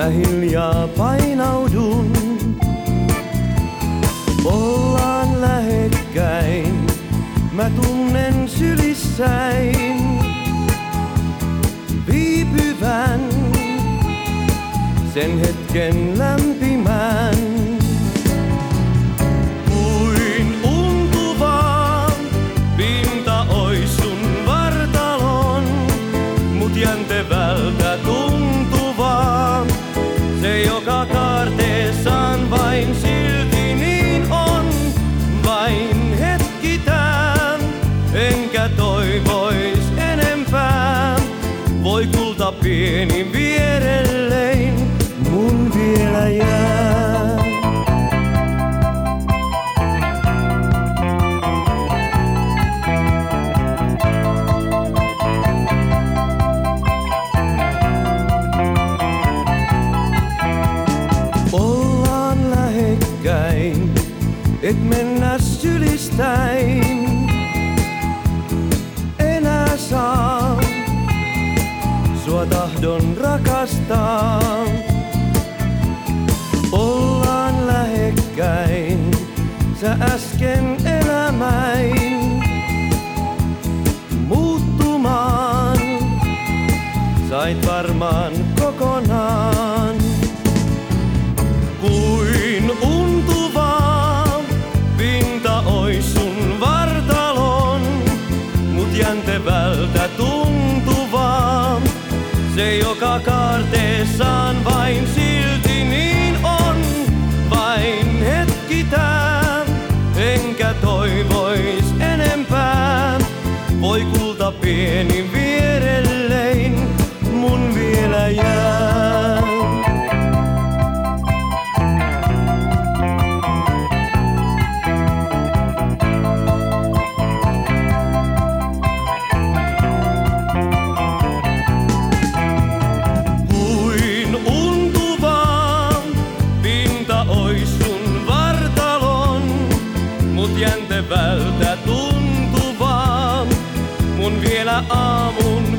mä hiljaa painaudun. Ollaan lähekkäin, mä tunnen sylissäin viipyvän sen hetken lämpimän. Kuin untuva pinta ois sun vartalon, mut jäntevältä tuntuva. Se joka kaarteessaan vain silti niin on, vain hetki tää, enkä toivois enempää. Voi kulta pieni vierellein mun vielä jää. Ollaan lähekkäin, et mennä sylistäin. Enää saa, sua tahdon rakastaa. Ollaan lähekkäin, sä äsken elämäin muuttumaan sait varmaan kokonaan. Kuin untuva pinta ois sun vartalon, mut jäntevältä tuntuva. Se joka kaarteessaan vain silti niin on, vain hetki tää, enkä toivois enempää. Voi kulta pieni vierellein mun vielä jää. Jäntevältä tuntuvaa, mun vielä aamun